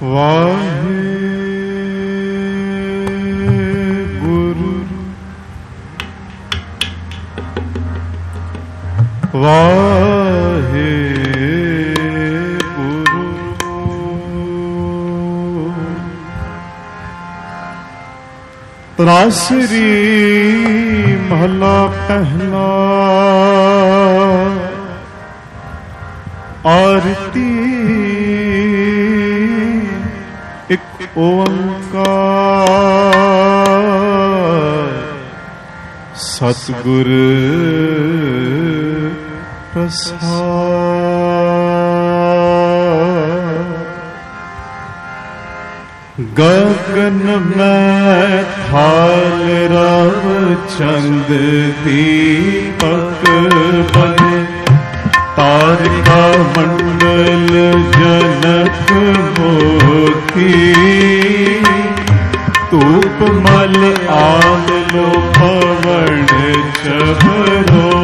ਵਾਹਿਗੁਰੂ ਵਾਹਿਗੁਰੂ। ਤਰਾਸਰੀ ਮਹਲਾ ਪਹਿਲਾ। ਆਰਤੀ ਇੱਕ ਓੰਕਾਰ ਸਤਿਗੁਰ ਪ੍ਰਸਾਦਿ। ਗਗਨ ਮੈਂ ਥਾਲ ਰਵ ਚੰਦ ਦੀਪਕ ਬਨੇ, ਤਾਰਿਕਾ ਮੰਡਲ ਜਨਕ ਮੋਤੀ, ਧੂਪ ਮਲ ਆਮਲੋ ਪਵਨ ਚਬਰੋ,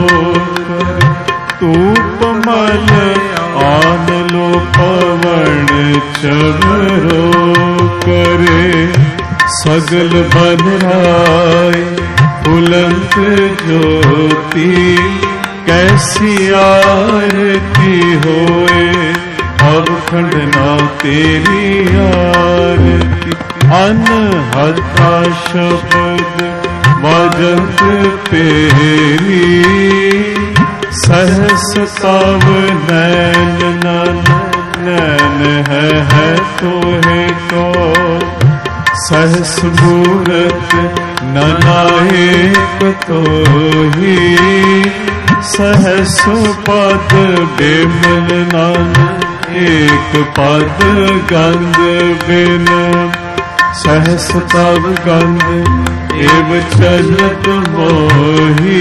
ਧੂਪ ਮਲ ਆਮਲੋ ਪਵਨ ਚਬਰੋ करे। सगल बन राय बुलंद ज्योति, कैसी आरती होए अवखंड ना तेरी आरती। अनहता शब्द वजत पेरी, सहस तव नैन नन नैन है तोहे को, सहस मूरत ननाएक तोही, सहस पद बिमल नन एक पद गंध बिन, सहस तव गंध एव चलत मोही।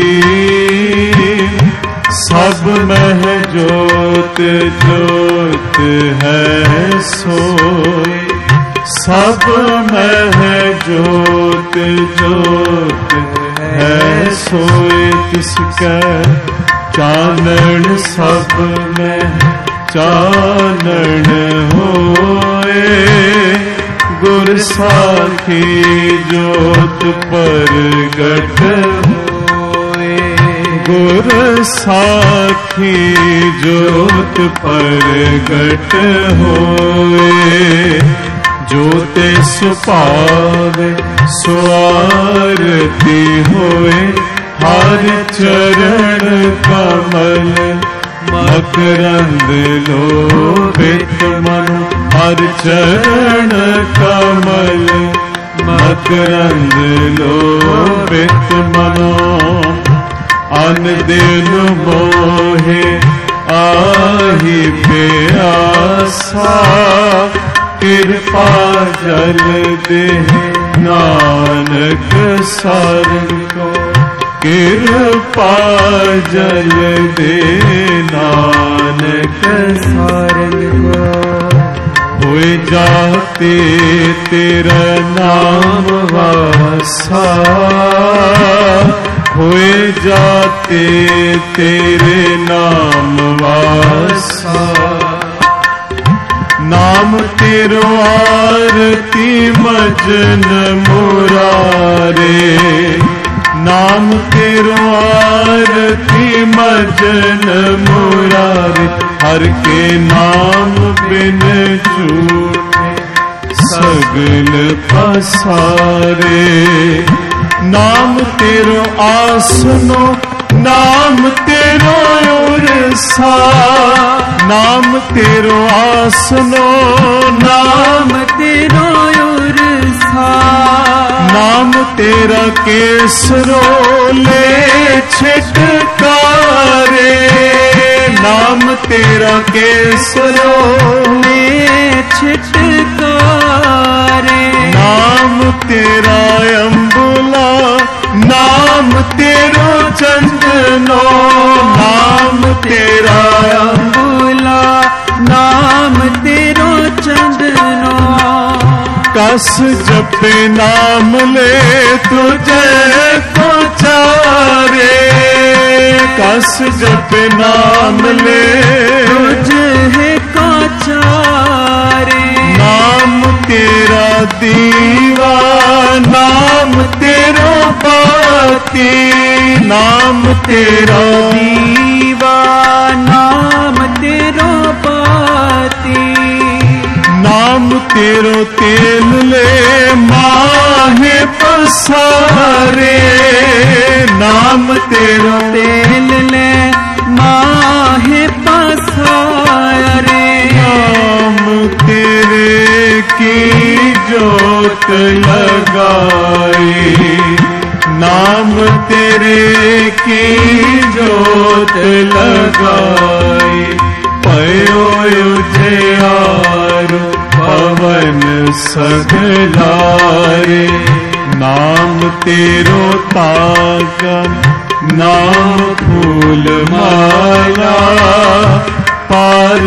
सब मह जोत जोत है सोई, सब मह जोत जोत है सोई। तिसकै चानन सब में चानन होए, गुर साखी जोत परगट होए, गुर साखी जोत परगट होए। जोते सुपावे सुआरती होए, हर चरण कमल मकरंद लोभित मन, हर चरण कमल मकरंद लोभित मनो। अन दिन मोहे आही प्यासा, कृपा जल दे नानक सारन को, कृपा जल दे नानक सारन को। होए जाते तेरा नाम वासा, होए जाते तेरे नाम वासा। नाम तेरो आरती मजन मुरारे, नाम तेरो आरती मजन मुरारे। हर के नाम बिन छूटे सगल पसारे। नाम तेरो आसनो नाम तेरो उरसा, नाम तेरो आसनो नाम तेरो उरसा। नाम तेरा केसरो ले छिटकारे, नाम तेरा केसरो ले छिटकारे। नाम तेरा अम्बुला नाम तेरो चंदनो, नाम तेरा अम्बुला नाम तेरो चंदनो। कस जपे नाम ले तुझे को चारे, कस जपे नाम ले तुझे को चारे। नाम तेरा दीवा, नाम तेरो बाती, नाम तेरा दीवा, नाम तेरो बाती। नाम तेरो तेल ले माहे पसारे, नाम तेरो तेल ले माहे पसारे। नाम तेरे की जोत लगाई, नाम तेरे की जोत लगाई। पयो उजियार पवन सगलाए, नाम तेरो तागन नाम फूल माला। पार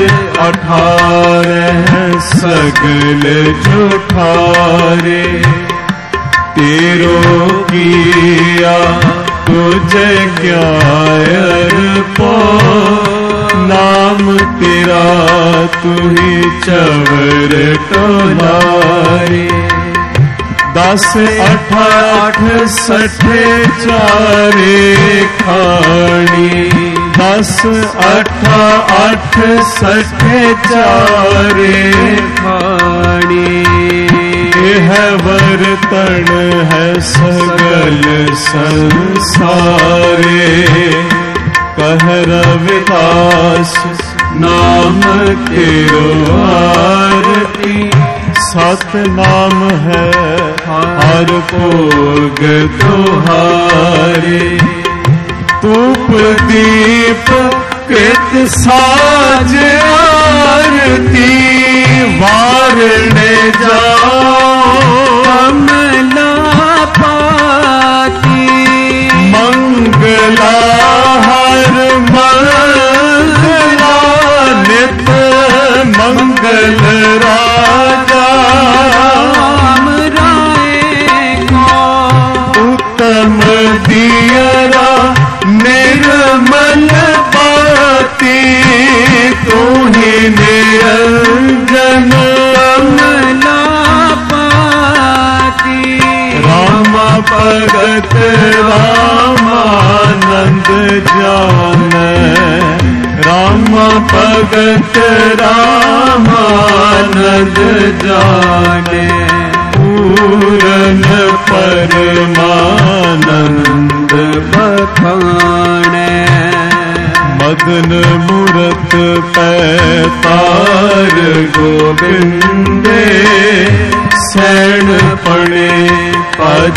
18 सगल जुठारे, तेरो किया तुझे क्या अर्पो। नाम तेरा तू ही चवर टोलारे। 10 8 60 चारे खानी, 10 8 60 चारे खानी। है वर्तन है सगल संसारे, कह रविदास नाम तेरो आरती। सत नाम है हर भोग तुहारे, धूप दीप कृत साज आरती। वारणे जाओ कमला पाती, मंगला हर मंगला नित मंगल राजा। राम राय को उत्तम दियरा निर्मल बाती, तू ही निरंजन कमला पाती। राम भगत रामानंद जान, राम भगत रामानंद जाने। पूरन परमानंद बखाने, मदन मूरत पैतार गोविंदे। सैन पड़े पद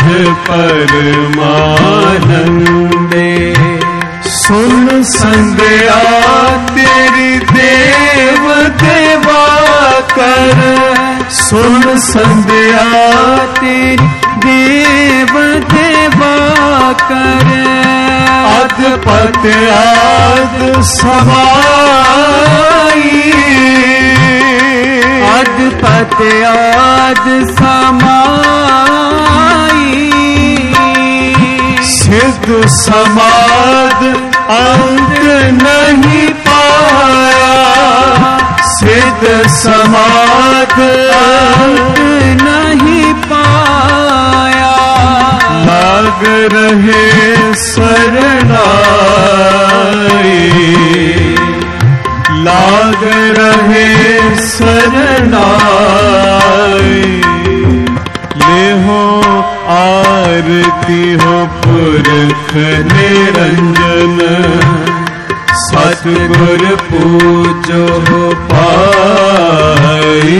परमानंदे। सुन संध्या तेरी देव देवा कर, सुन संध्या तेरी देव देवा कर। अधपत आद समाई, अधपत आद समाई। सिद्ध समाद अंत नहीं पाया, सिद्ध समाद अंत नहीं पाया। लाग रहे शरणाई, लाग रहे शरणाई। ले हो आरती हो पुरख निरंजन, सतगुर पूजो पाई।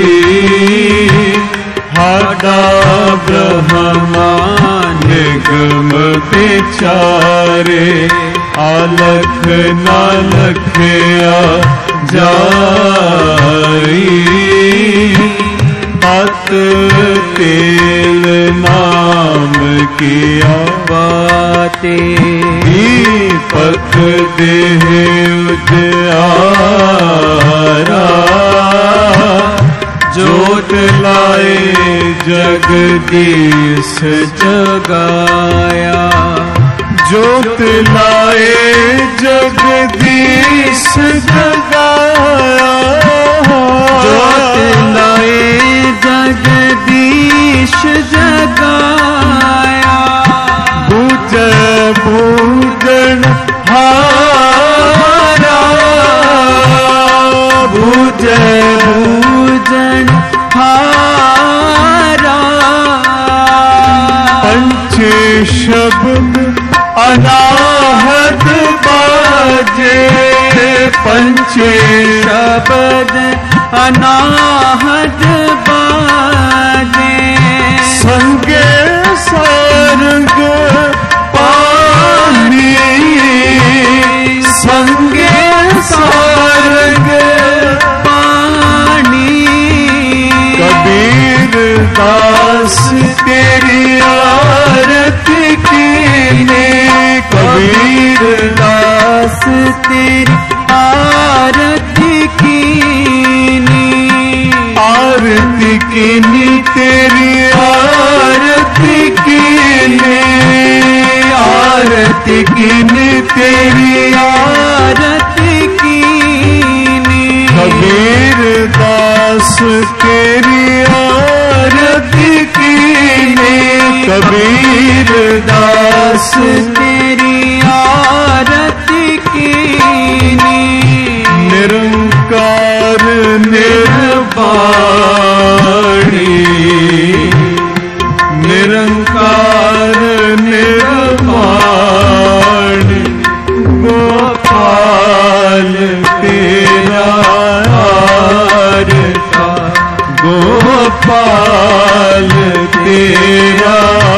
हाडा ब्रह्मा निगम विचारे, आलख नालखया जाई। तत तेल नाम किया बाते, दीपक देह उजियारा। जोत लाए जगदीश जगाया, जोत लाए जगदीश जगाया। जोत लाए जगदीश जगाया। बूझे बूझन हारा, बूझे बूझन हारा। पंचे शब्द अनाहत बाजे, पंचे शब्द अनाहत बाजे। संगे सारंग पानी, संगे सारंग पानी। कबीर दास तेरी आरती कीने, कबीर दास तेरी आरती कीनी। आरती कीनी तेरी आरती कीने, आरती कीनी तेरी आरती कीनी। कबीर दास तेरी आरती कीने, कबीर दास तेरी आरती कीनी। निरंकार निर्वाणी, निरंकार निर्वाणी। गोपाल तेरा आरता, गोपाल तेरा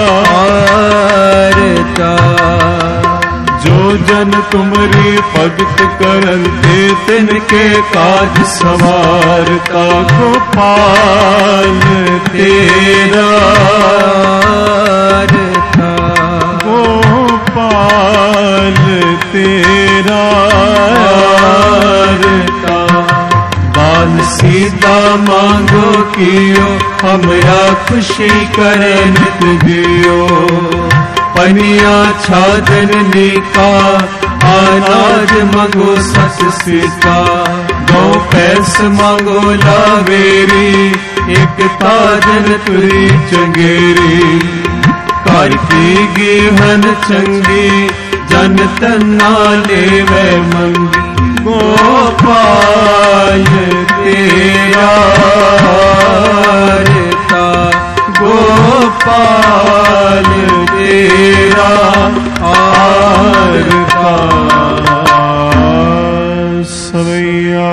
आरता। जो जन तुमरी भगत करते तिनके काज सवारता। गोपाल तेरा आरता, गोपाल तेरा आरता। बाल सीता मांगो कियो, हमरा खुशी करे नित जियो। पनिया छाजन नीका, अनाज मांगो सस सीता। गौ पैस मांगो लावेरी, एक ताजन तुरी चंगेरी। कारती गिहन चंगी, जन तना लेवे मंगी। गोपाल तेरा आरता, गोपाल तेरा आरता। सवैया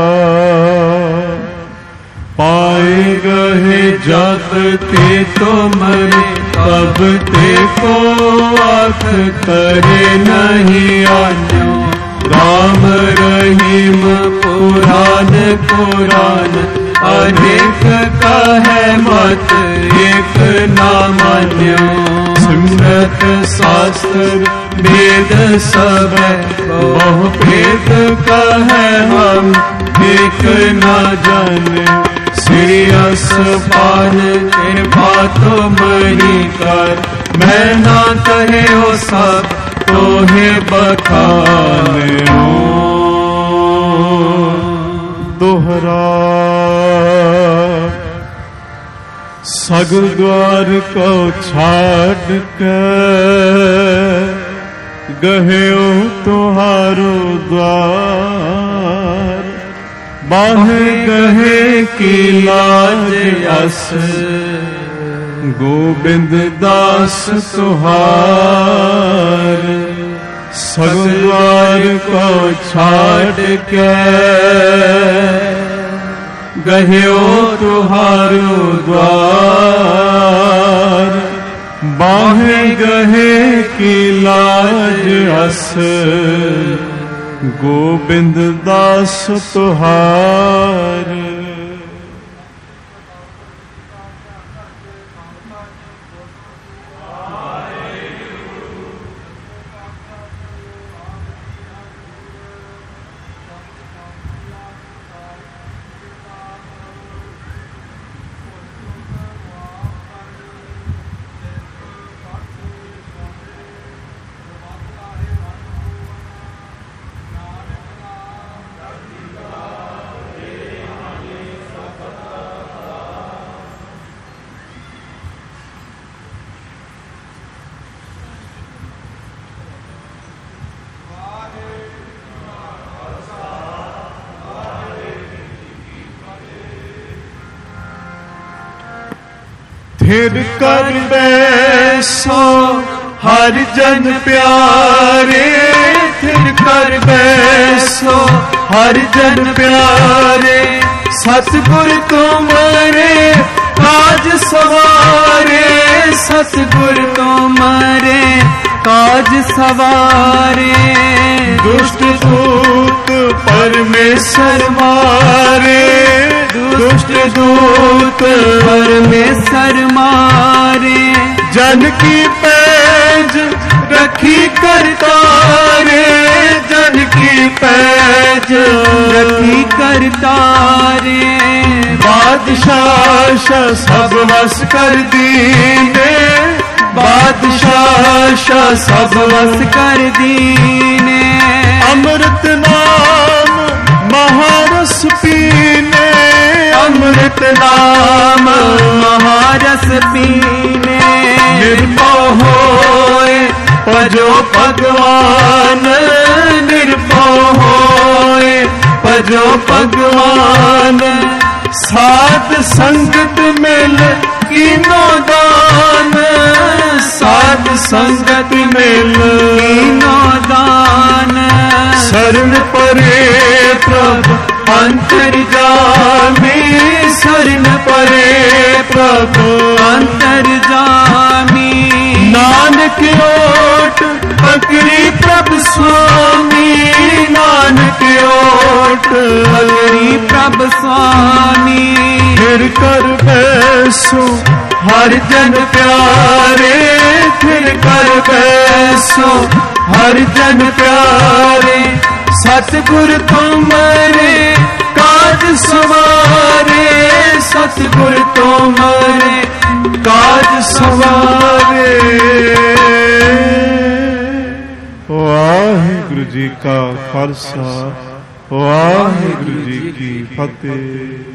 पाए गए जब ते तो मरे, तब ते को आख करे नहीं आन्यो। राम रहीम पुराण पुराण, अनेक का है मत एक ना मान्यो। सुन्नत शास्त्र वेद सब बहु भेद का है हम एक ना जाने। सीरियस पान कृपा तो मरी कर, मैं ना कहे हो सब तो है बखाने हो। दोहरा सगु द्वार को छाड़ कर, गहे तुहारो द्वार। बाह गहे की लाज अस, गोविंद दास तुहार। सगु द्वार को छाड़ के, गह्यो तुहारो द्वार। बाह गहे की लाज अस, गोविंद दास तुहार। फिर कर बैसो हर जन प्यारे, फिर कर बैसो हर जन प्यारे, सतगुर तुम्हारे काज सवारे, सतगुर तुम्हारे काज सवारे। दुष्ट दूत परमेश्वर मारे, दुष्ट दूत परमेश्वर मारे। जन की पैज रखी करतारे, जन की पैज रखी करतारे। बादशाह सब वस कर दीने, बादशाह सब वस कर दीने। अमृत नाम महारस पीने, अमृत नाम महारस पीने। निर्भय होए भजो भगवान, निर्भय होए भजो भगवान। साध संगत मिल कीनो दान, साध संगत मिल कीनो दान। शरण परे प्रभु अंतर्जामी, शरण परे प्रभु अंतर्जामी। नानक ओट पकड़ी प्रभु स्वामी, नानक ओट पकड़ी प्रभु स्वामी। फिर कर बैसो हर जन प्यारे, फिर कर बैसो हर जन प्यारे। सतगुर तुम्हारे काज सवारे, सतगुर तुम्हारे काज सवारे। वाहिगुरु जी का खालसा, वाहिगुरु जी की फतेह।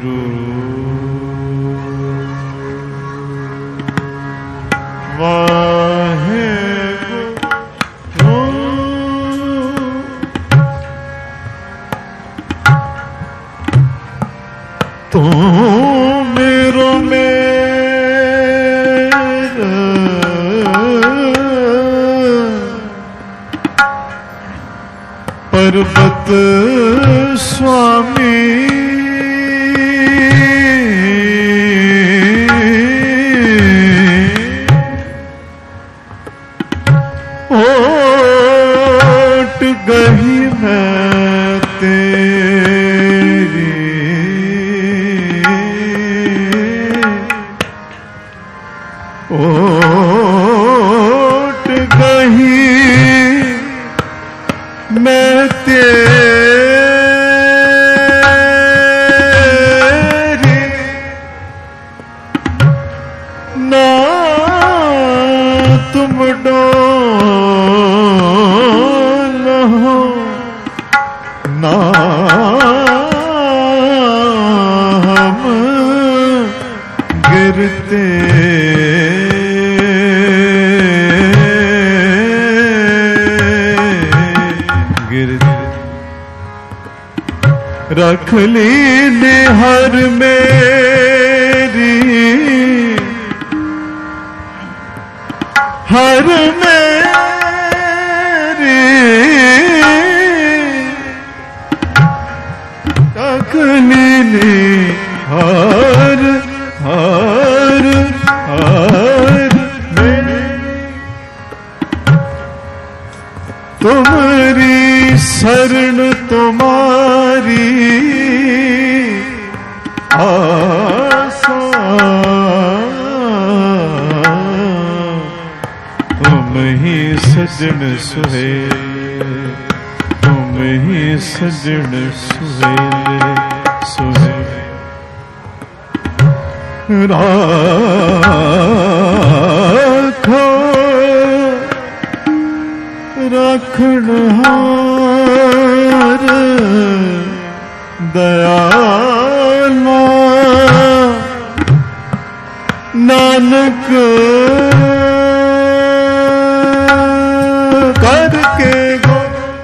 गुरु तू मेरो मेरा पर्वत स्वामी ओट गई मैं तेरी ओट गई मैं तेरी ना तुम डोलो ना हम गिरते रख ली निहर मेरी हर मेरी रख ली निहर हर हर मेरी तुम्हारी शरण तुम्हारी आसा तुम ही सजन सुहेल तुम ही सजन सुहेल सुहेल राखो रखनहार दयाला नानक करके गो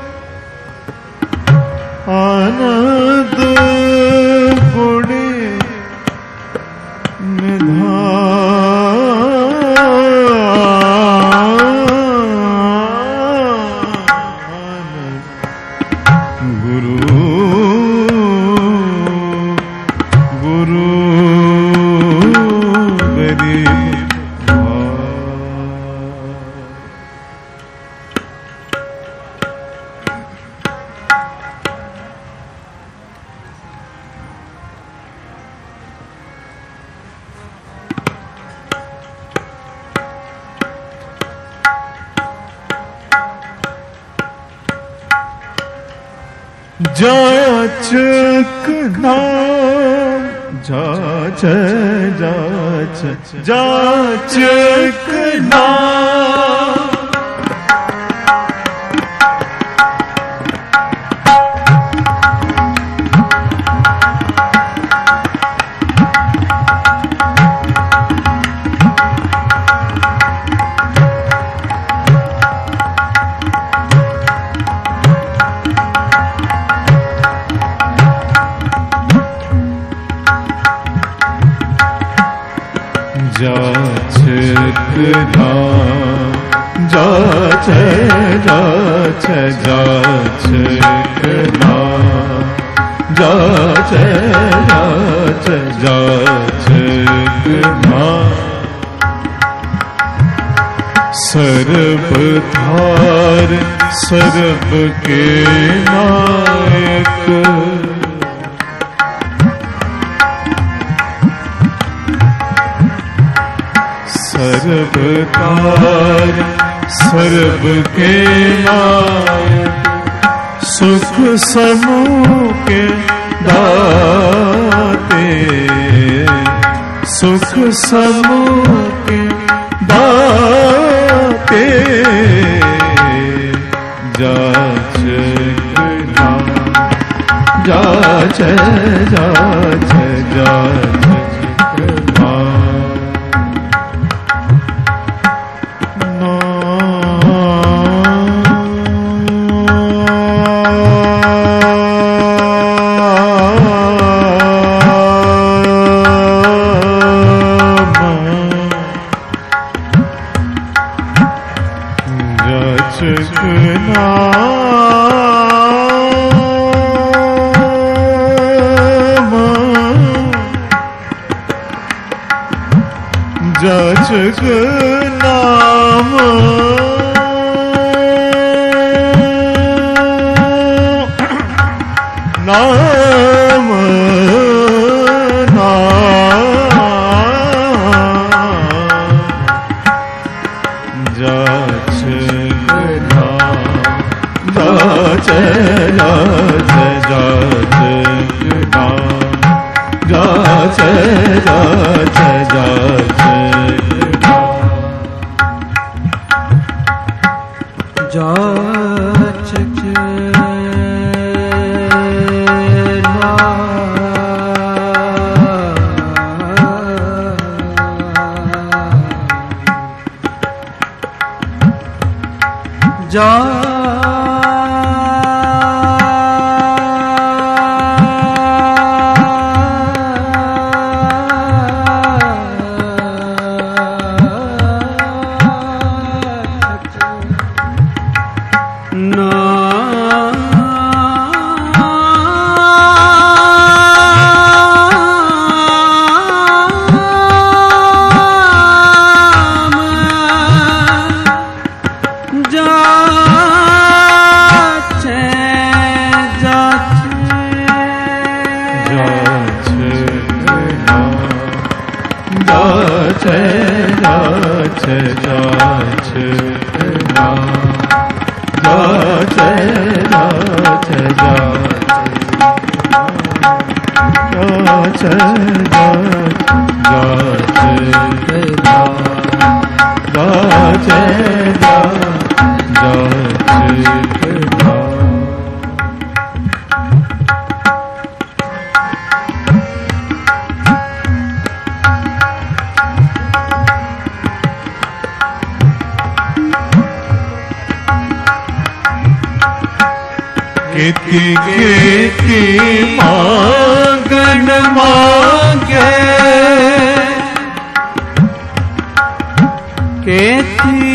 आनंद गुणे जाचक नाम जाच जाच जाचक नाम जाचक नाम जाच जाच जाचक नाम जाच जाच जाचक नाम सर्ब धार सर्ब के नायक सर्वकार सर्व के नायक सुख समूह के दाते सुख समूह के दाते जाच जाच जाच जग नाम नाम जाच केती मांगन मांगे केती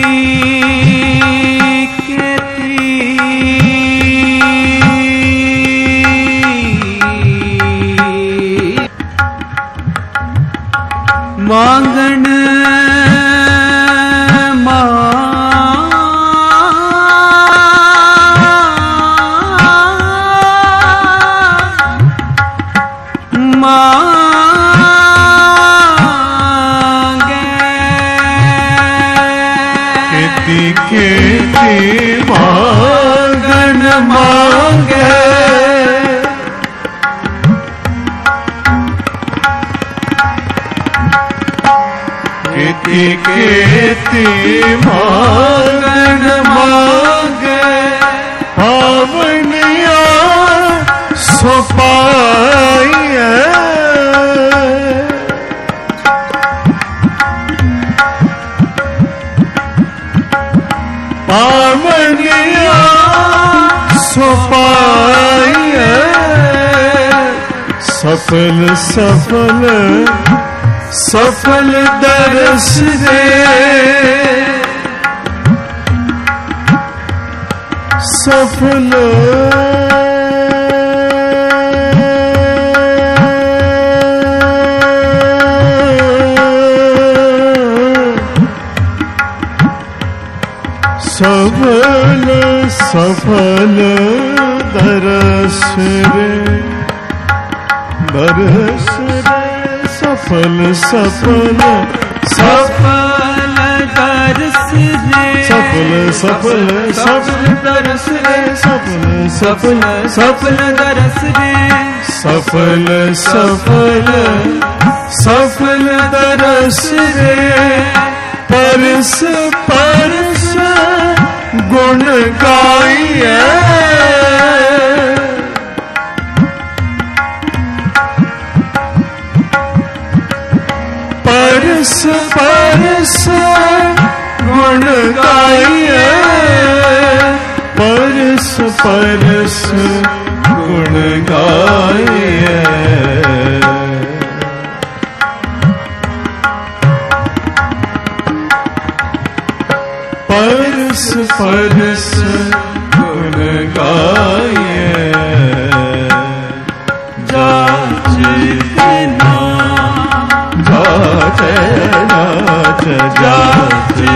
मांगन मांगन मांगे केती मांगन मांगे पावनिया सोपाइए पावनिया सोपाइए सफल सफल सफल दर्श दे सफल सफल सफल दर्श रे दर्श रे सफल सफल सफल दर्श रे सफल सफल सफल दर्श रे सफल सफल सफल दर्श रे सफल सफल सफल दर्श रे परस परस गुण गाइए परस परस गुण गाइए, परस परस गुण गाइए। परस परस गुण गाइए, जाचे जाचे जाचे जाचे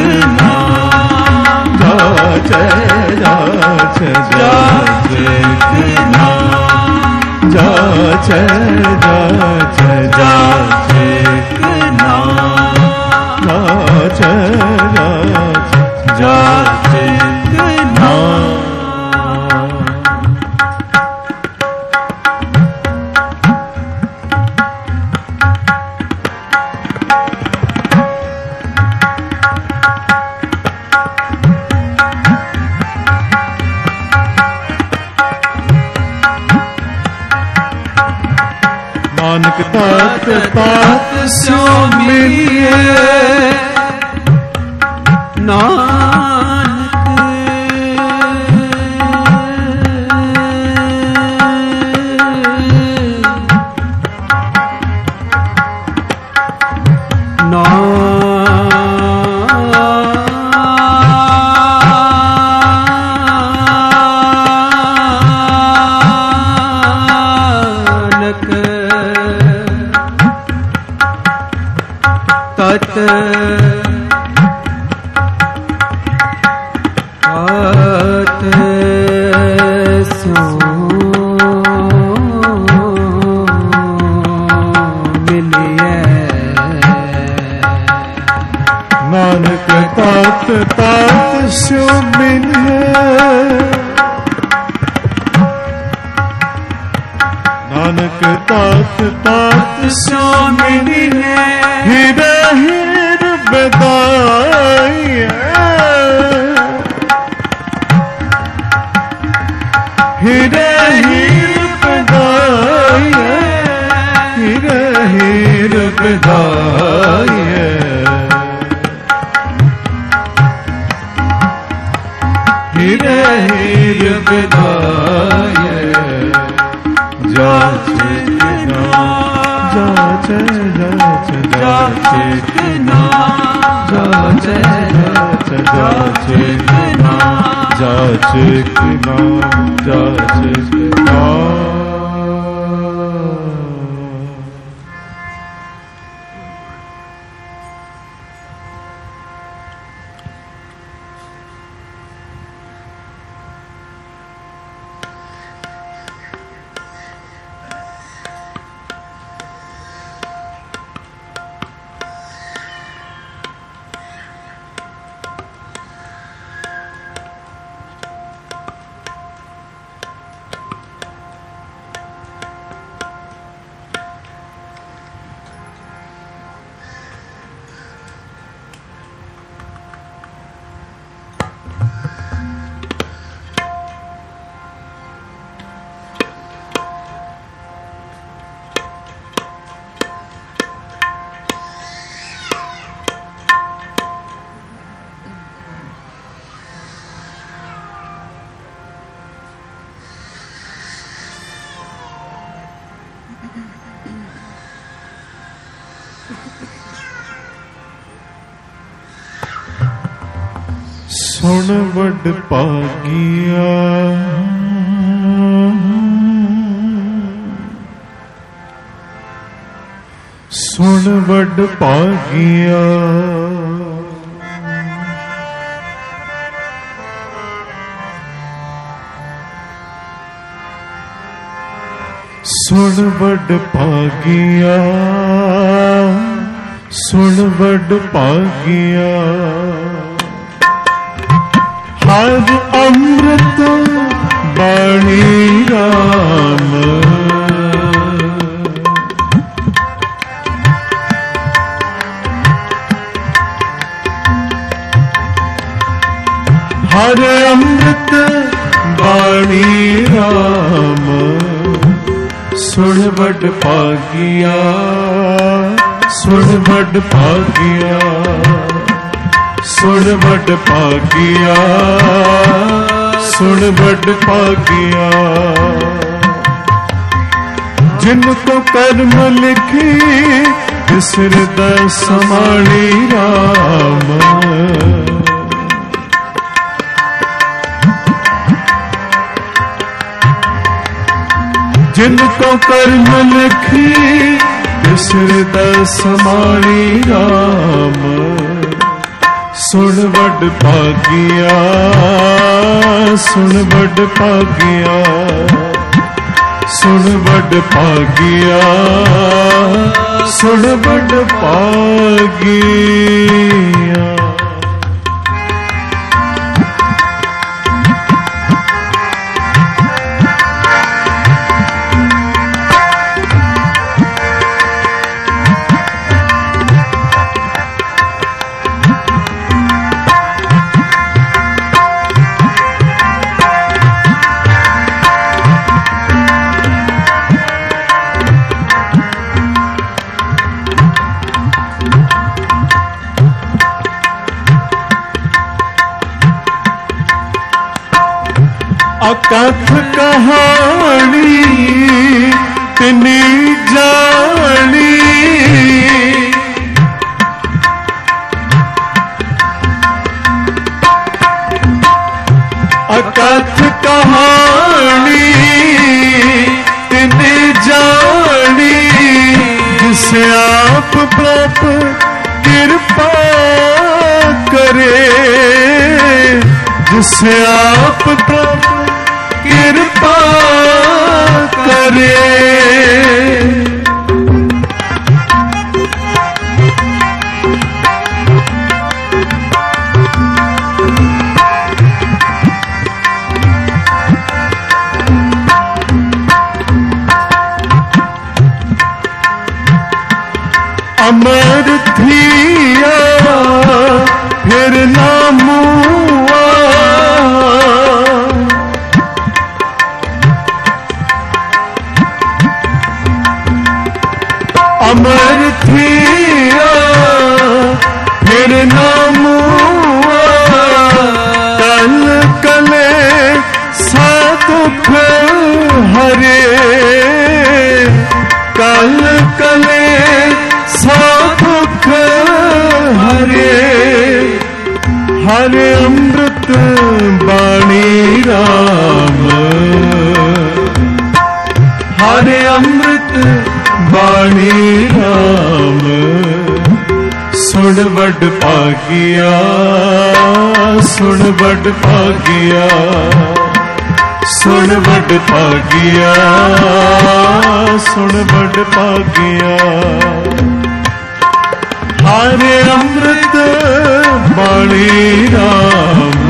जाचे जाचे जाचे जाचे जाचे जाचे जाचे नानक तात तात स्यो मिलिए, नानक तात तात स्यो मिलिए, नानक तात तात स्यो मिलिए, हीरे हीर बधाइए, हीरे हीर बधाइए, हीरे हीर बधाइए। हीरे हीर बधाइए, जाचे जाचे जाचे जाचे जाचे जाचे जाचे जाचे जाचे सुन वड पागिया, सुन वड पागिया, सुन वड पागिया, सुन वड पागिया। हर अमृत बाणी राम, हर अमृत बाणी राम, सुन वड पागिया, सुन बड़ भागिया, सुन बड़ भागिया, सुन बड़ भागिया। जिनको कर्म लिखी तिस हृदय समाणी राम। जिनको कर्म लिखी तिस हृदय समाणी राम। सुन बड़ भागिया, सुन बड़ भागिया, सुन बड़ भागिया, सुन बड़ भागिया। अकथ कहानी तिनी जानी, अकथ कहानी तिनी जानी। जिसे आप प्रभु कृपा करे, जिसे आप प्रभु कृपा करे। अमर थिया फिर ना मुआ, अमर थिया फिर ना मुआ। कल कले सा दुख हरे, कल कले सा दुख हरे। हरे अमृत बाणी राम, हरे अमृत बाणी राम। सुन बड़ भागिया, सुन बड़ भागिया, सुन बड़ भागिया, सुन बड़ भागिया। हरे अमृत बाणी राम,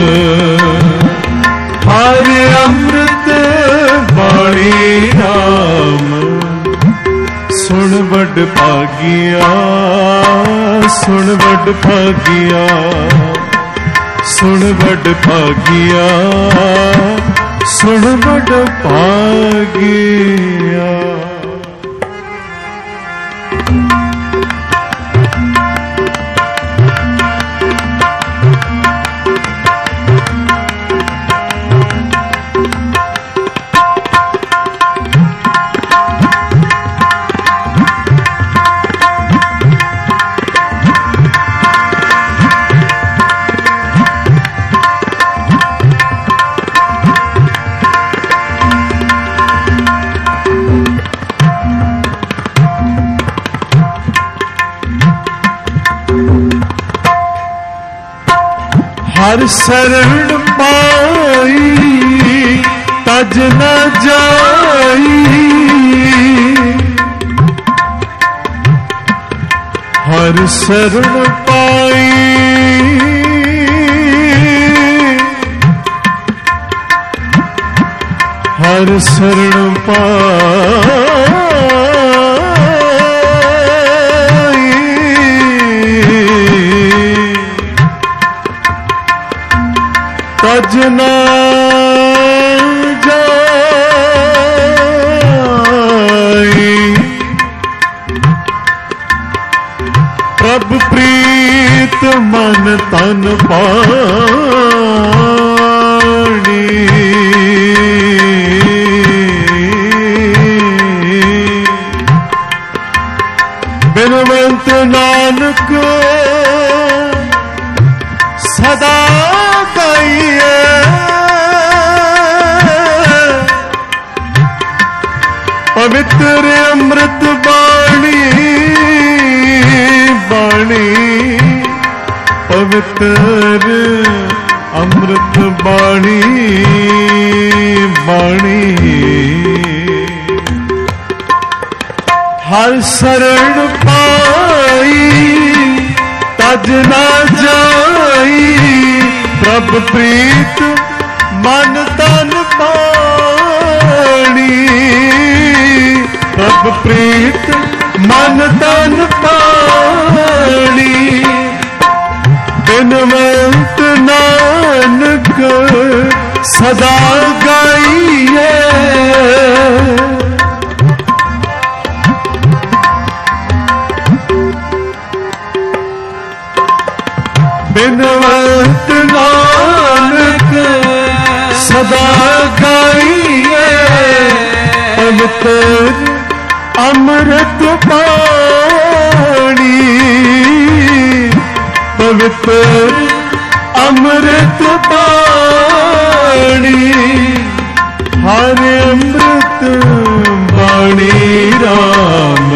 हरे अमृत बाणी राम। सुन बड़ भागिया, सुन बड़ भागिया, सुन बड़ भागिया, सुन बड़ भागिया। हर शरण पाई तज न जाई, हर शरण पाई हर शरण पाई तज न जाई। प्रभ प्रीत मन तन पाणी बिनवंत नानक सदा गाइए पवित्र अमृत बाणी बाणी पवित्र अमृत बाणी बाणी हर शरण पाई तज ना जाई प्रभ प्रीत मन तन पाणी प्रभ प्रीत मन तन पाणी बिनवंत नानक सदा गाइए बिनवंत नानक सदा गाइए पवित्र अमृत पाणी पवित्र अमृत पाणी हर अमृत बाणी राम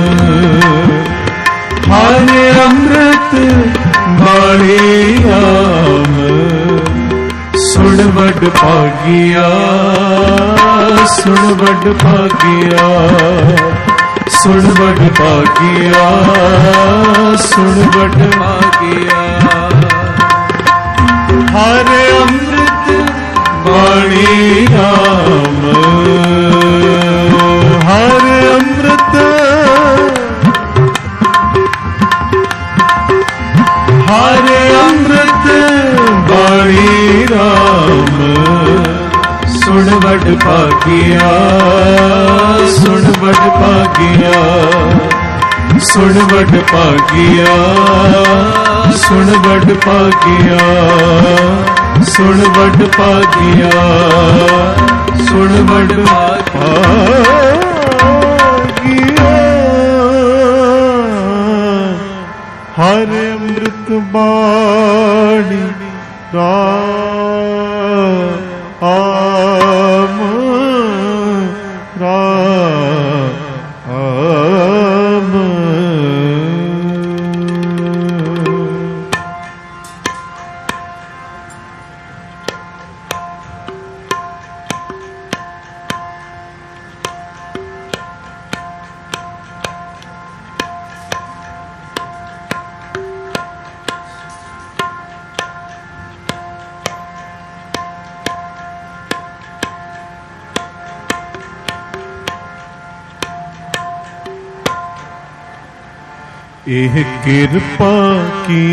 हर अमृत बाणी राम सुन बड़ भागिया सुन बड़ भागिया सुन बड़ भागिया सुन बड़ भागिया हर अमृत बाणी राम हर अमृत हर अमृत बाणी राम सुन बड़ भागिया सुन बड़ भागिया सुन बड़ भागिया सुन बड़ भागिया सुन बड़ भागिया सुन बड़ भागिया हर अमृत बाणी राम राम एह कृपा की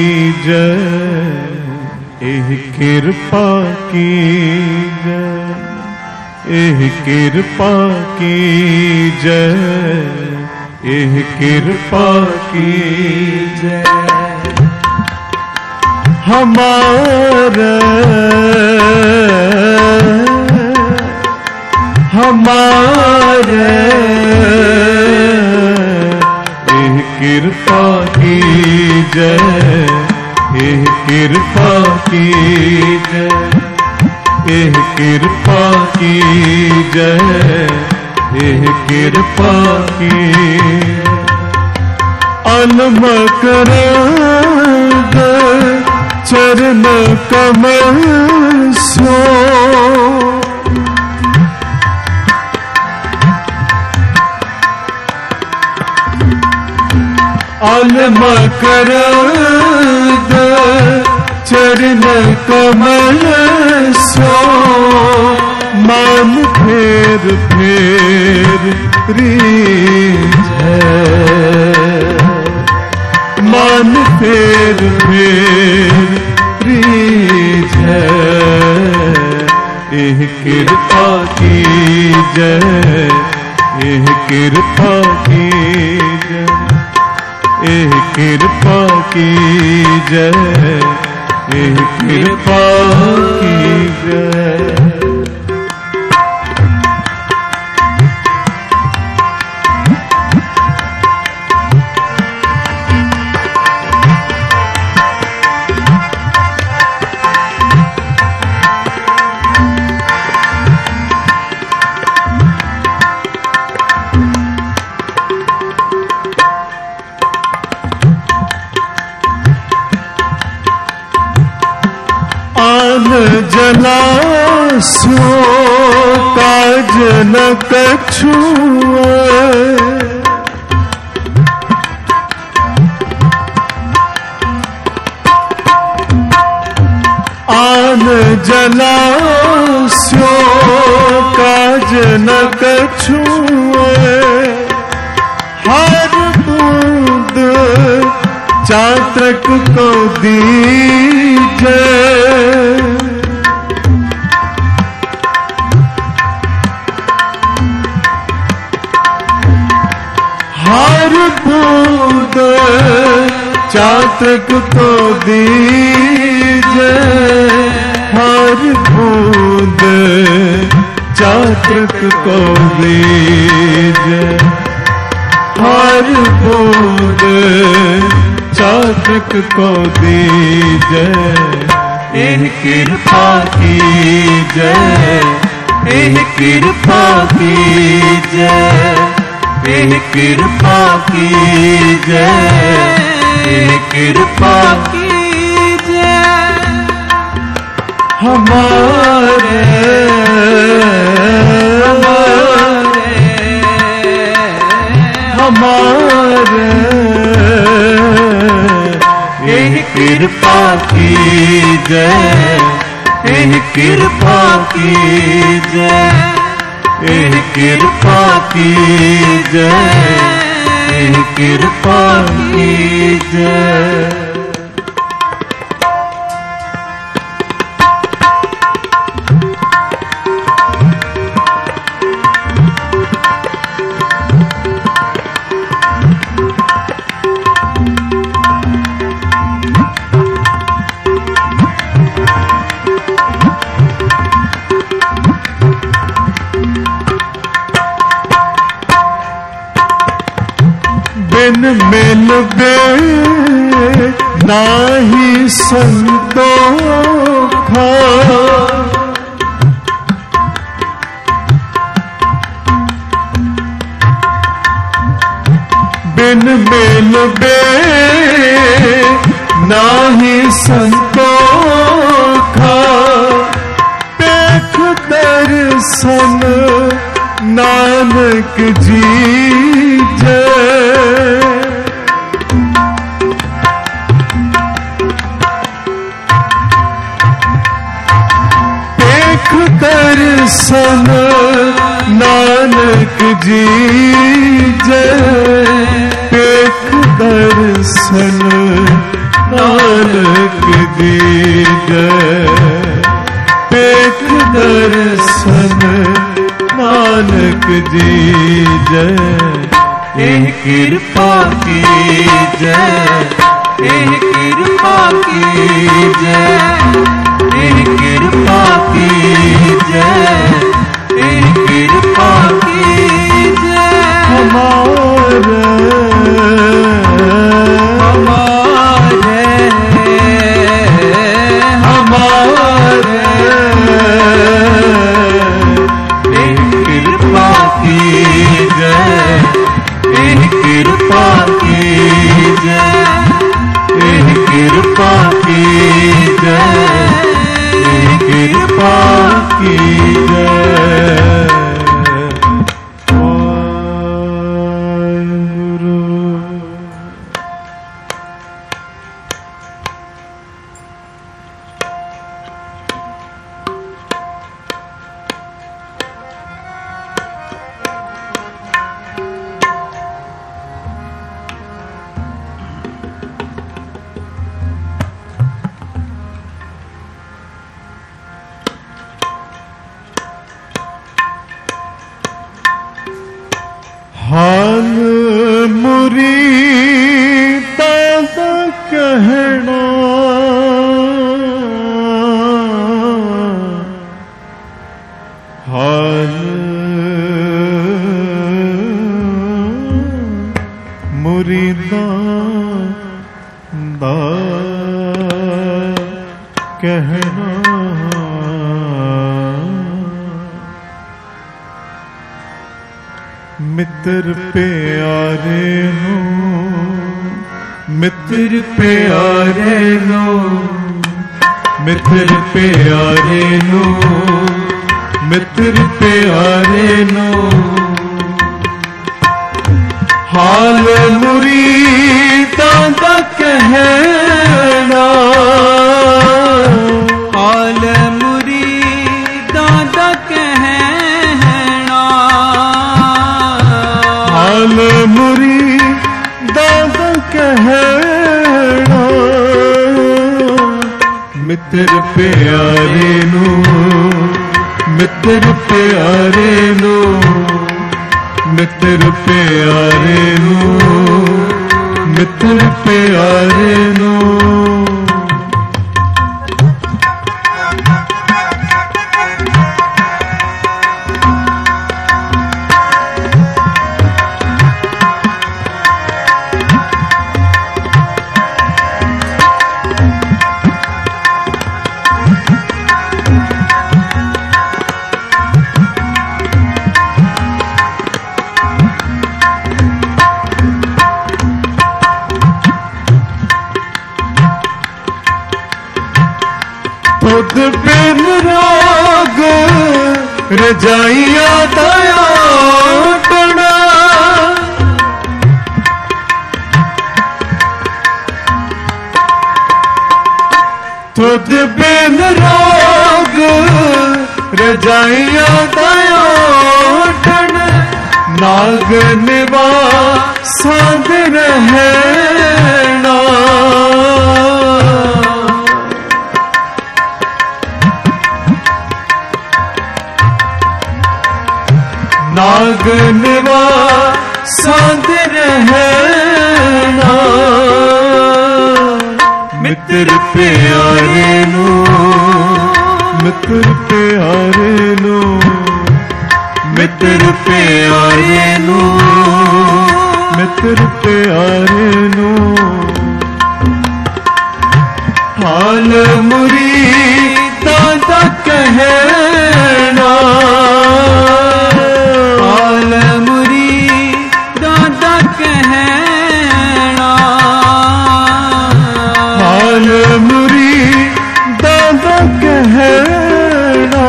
जय एह कृपा की जय एह कृपा की जय एह कृपा की जय हमारे हमारे कृपा की जय एह कृपा की जय एह कृपा की जय एह कृपा की अलमकरंद चरण कमल सो अलमकरंद चरण कमल सो मन फेर फेर रीझै मन फेर फेर रीझै एह कृपा की जय एह कृपा की जय एह कृपा की जय, एह कृपा की जय। जलासो काज न कछुए, आन जलासो काज न कछुए, हर बूंद चातक को दीजे, हर बूंद चातक को दीजे, हर बूंद चातक को दीजे, हर बूंद चातक को दीजे। एह कृपा की जय, एह कृपा की जय, एह कृपा की जय, एह कृपा की जय। हमारे हमारे एह कृपा की जय, एह कृपा की जय, एह कृपा की जय, एह कृपा की जय। बिन मिल बे नाही संतोखा, बिन मिल बे नाही संतोखा, देख दर्शन नानक जी जय। देख दर्शन नानक जी जय, देख दर्शन नानक जी जय, देख दर्शन नानक जी जय। एह कृपा की जय, एह कृपा की जय, एह कृपा की जय, एह कृपा की जय। हमारे हमारे हमारे एह कृपा की जय, एह कृपा की जय, एह कृपा की जय, एह कृपा की जय। हाल मुरीद मुरीदां दा कहना मित्र प्यारे नो मित्र प्यारे नो मित्र प्यारे नो मित्र प्यारे नो हाल मुरीदां दा कहना हाल मुरीदां दा कहना हाल मुरीदां दा कहना मित्र प्यारे नो मित्र प्यारे नो मित्र प्यारे नो मित्र प्यारे नो खुद बिन राग रजाइया दया टना खुद बिन राग रजाइया दया टना नाग निवासां दे रहना नाग निवासां दे रहना मित्र प्यारे नो मित्र प्यारे नो मित्र प्यारे नो मित्र प्यारे नो हाल मुरीदां दा कहना हाल मुरीदां दा कहना हाल मुरीदां दा कहना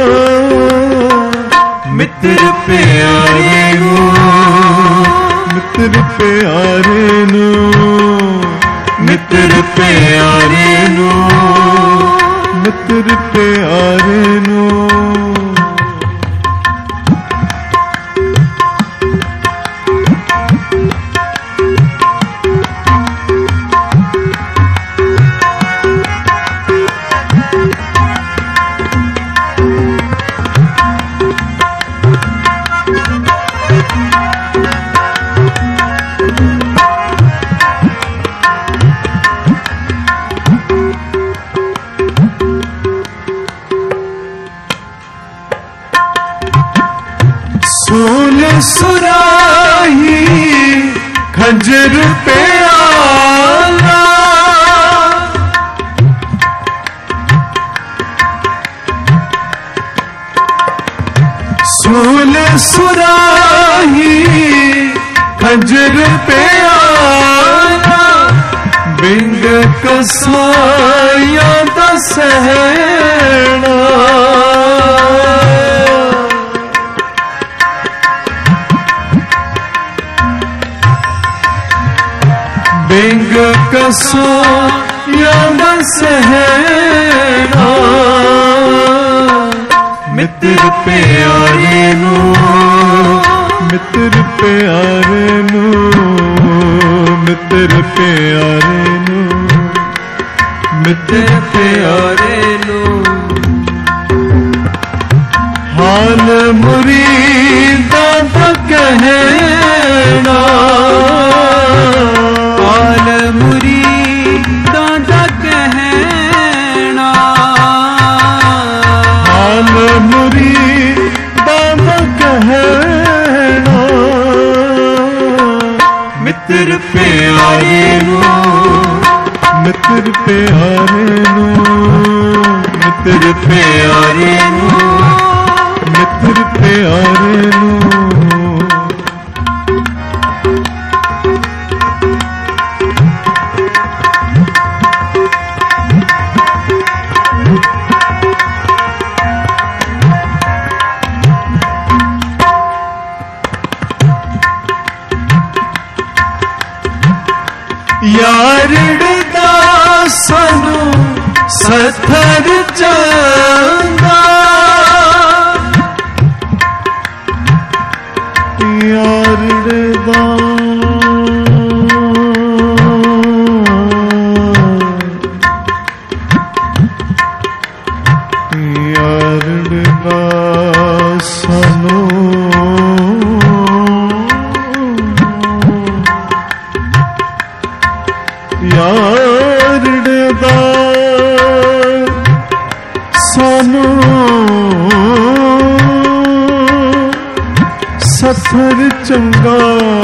मित्र प्यारे नो मित्र प्यारे नो मित्र प्यारे नो मित्र प्यारे नो सोल सुराही खंजर प्याला सोल सुराही खंजर प्याला बिंग कसाया दा सहना बिंग कसाया दा सहना मित्र प्यारे नो मित्र प्यारे नो मित्र प्यारे नो मित्र प्यारे नो हाल मुरीदां दा कहना हाल मुरीदां दा कहना हाल मुरीदां दा कहना ਮਿੱਤਰ ਪਿਆਰੇ ਨੂੰ, ਮਿੱਤਰ ਪਿਆਰੇ ਨੂੰ, ਮਿੱਤਰ ਪਿਆਰੇ ਨੂੰ, ਮਿੱਤਰ ਪਿਆਰੇ ਨੂੰ। यारड़ा सानू सथर चंगा, यारड़ा यारड़ा सानू यारड़ा सानू सफर चंगा,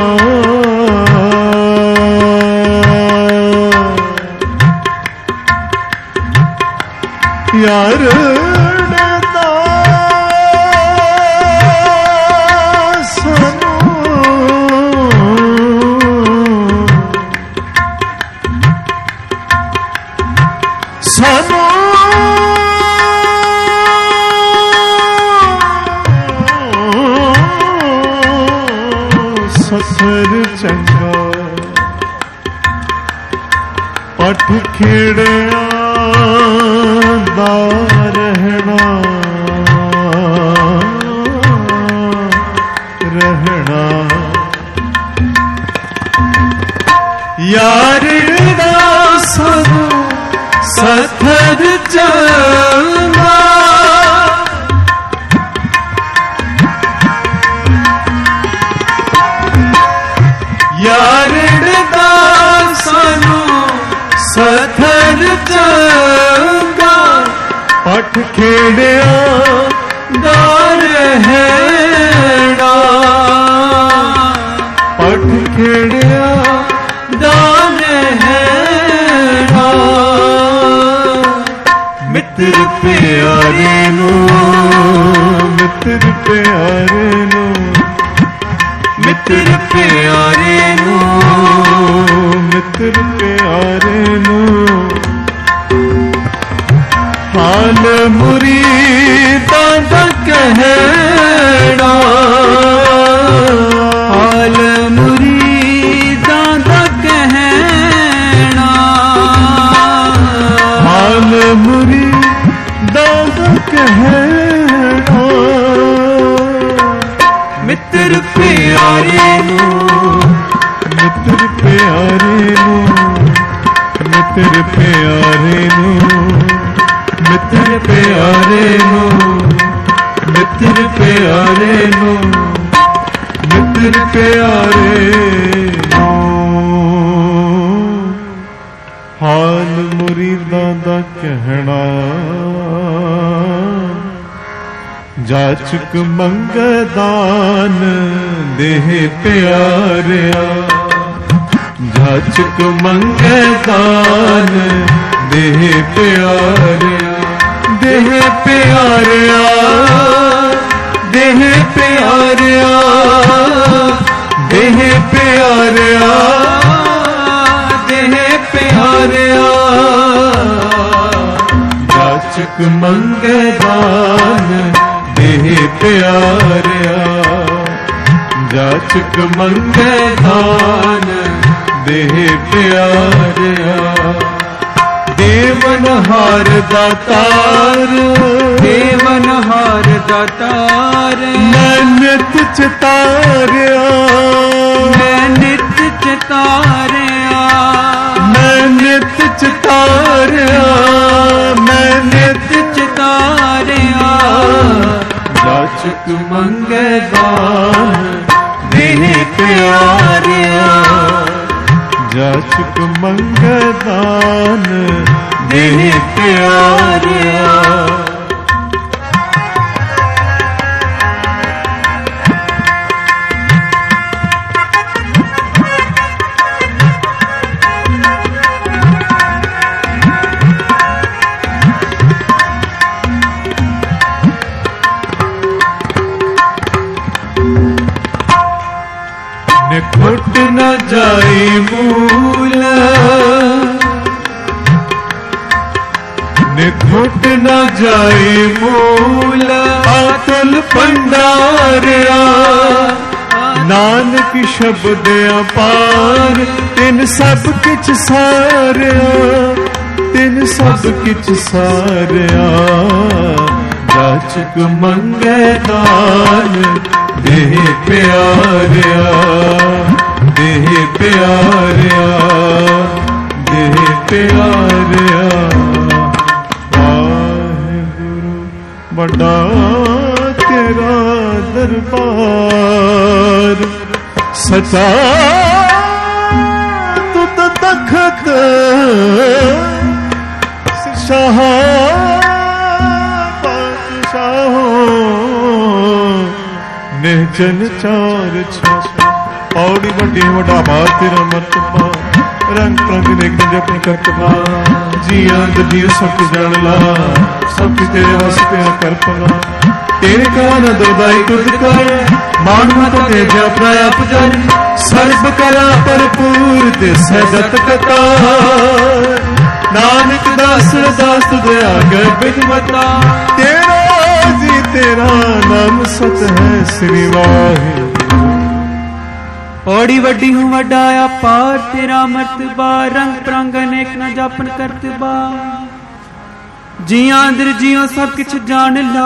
यारड़ा सानू सानू सफर चंगा, पठ खेड़िया दा रहना, रहना यारड़ा सानू सफर चंगा, यारड़ा सानू सफर चंगा, पठ खेड़िया दा रहना, पठ खेड़िया दा रहना। मित्र प्यारे नू, मित्र प्यारे नू, मित्र प्यारे नू, मित्र प्यारे नू। हाल मुरीदां दा कहना, हाल मुरीदां दा कहना, हाल मुरीदां दा कहना। मित्र प्यारे नू, मित्र प्यारे नू, मित्र प्यारे नू, मित्र प्यारे नू, मित्र प्यारे नू, मित्र प्यारे नू। हाल मुरीदां दा कहना, जाचक मंगदान देह प्यारिया, जाचक मंगदान देह प्यारिया, देह प्यारिया, देह प्यारिया, देह प्यारिया, देह प्यारिया। जाचक मंगदान देह प्यारिया, जाचक मंगदान देह प्यारिया। देवनहार दातार, देवनहार दातार, मैं नित चितारिया, मैं नित चितारिया, मैं नित चितारिया, मैं नित चितारिया। जाचक मंगदान देह प्यारिया, जाचक मंगदान देह प्यारिया। निखुट न जाई मूल, निखुट न जाई मूल, अतुल भंडारिया नानक शब्द अपार, तिन सब किछ सारिया, तिन सब किछ सारिया। जाचक मंगे दान देह प्यारिया, देह प्यारिया, देह प्यारिया। वाहिगुरु बड़ा तेरा दरबार, सचा तुत तखत शाह निजन चार औड़ी वड्डी वड्डा भार तेरा मर्तबा, रंग रंग देख जपन करतबा। जी अंद जी सब जान ला, सब तेरे वास्ते करपना। तेरे का न दोदाई तुझ कर, मान मत ते जपना आप जान। सर्व कला भरपूर ते सदत कथा, नानक दास दास तुझे आगे बिजमता। तेरा जी तेरा नाम सत है श्री वाहे। औड़ी वड्डी हूँ वड्डा अपार तेरा मर्तबा, रंग प्रंग अनेक न जापन करतबा। जिया अंदर जियो सब किछ जान ला,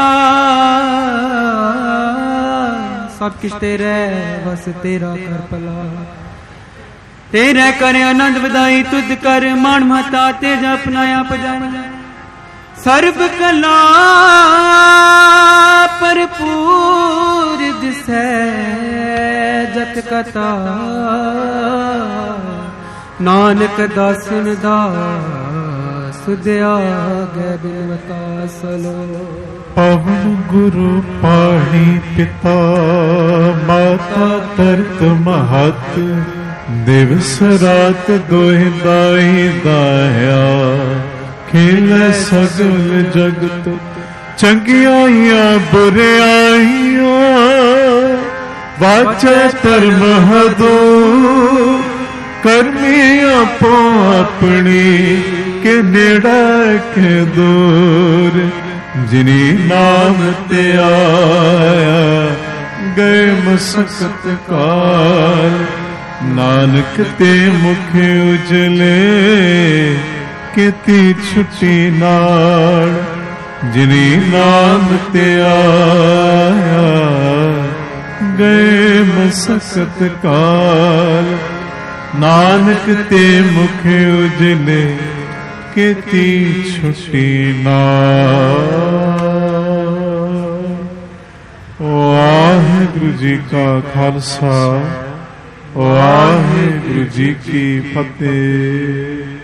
सब किछ तेरे बस तेरा कर पला। तेरे करे आनंद बधाई तुझ कर, मान महता तेज अपनाया पजाई। सर्व कला भरपूर दिसै जत कथा, नानक दासन दास सुधिया गै बिनवता सलो। पवन गुरु पाणी पिता, माता तरत महत। दिवस रात दोहि दाई दाया, खेलै सगल जगत। चंगियाइयां बुरियाइयां, वाचे धर्म हदो। करमी आपो अपनी, के नेड़ा के दूर। जिनी नाम ते आया, गए मसकत काल। नानक ते मुख उजले, केती छुट्टी नाड़। जिनी नाम ते आया, गए मसकत काल। नानक ते मुख उजले, केती छुट्टी नाड़। वाहिगुरु जी का खालसा, वाहिगुरु जी की फतेह।